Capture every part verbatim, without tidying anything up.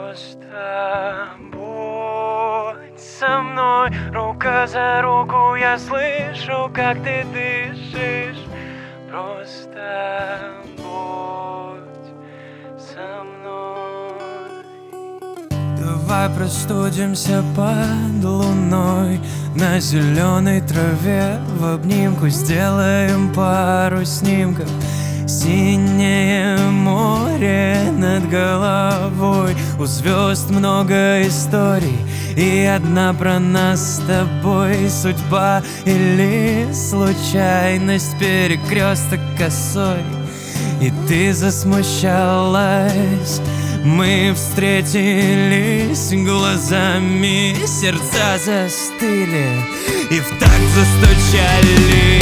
Просто будь со мной, рука за руку, я слышу, как ты дышишь. Просто будь со мной. Давай простудимся под луной, на зеленой траве в обнимку сделаем пару снимков. Синее море над головой, у звезд много историй, и одна про нас с тобой. Судьба или случайность, перекресток косой, и ты засмущалась. Мы встретились глазами, сердца застыли и в такт застучали.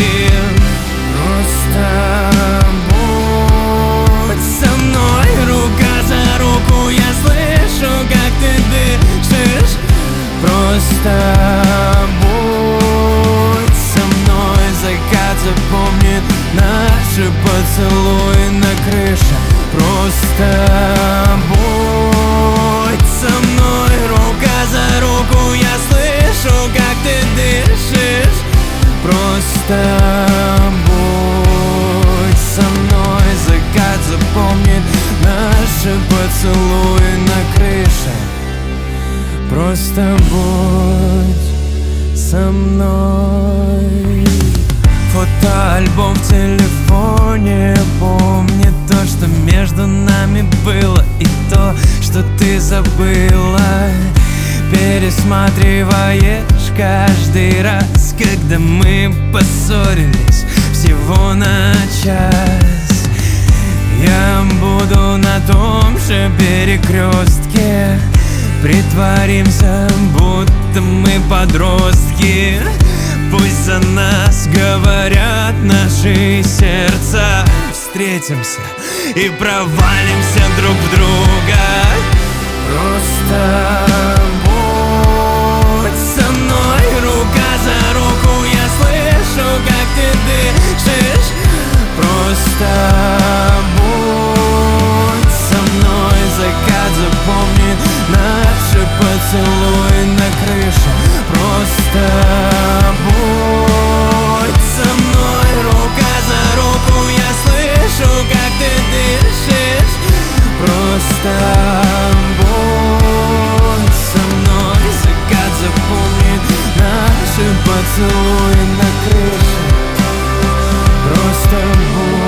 Просто будь со мной, рука за руку, я слышу, как ты дышишь. Просто будь со мной, закат запомнит наши поцелуи на крыше. Просто будь со мной, рука за руку, я слышу, как ты дышишь. Просто будь со мной, закат запомнит наши поцелуи на крыше. Просто будь со мной. Фотоальбом в телефоне помнит то, что между нами было, и то, что ты забыла. Пересматриваешь каждый раз, когда мы поссорились всего на час. Я буду на том же перекрестке, притворимся, будто мы подростки. Пусть за нас говорят наши сердца. Встретимся и провалимся друг в друга. Просто будь со мной, рука за руку, я слышу, как ты дышишь. Просто будь со мной, закат запомнит наши поцелуи на крыше. Просто будь со мной, рука за руку, я слышу, как ты дышишь. Просто будь со мной, закат запомнит наши поцелуи на крыше. Просто будь.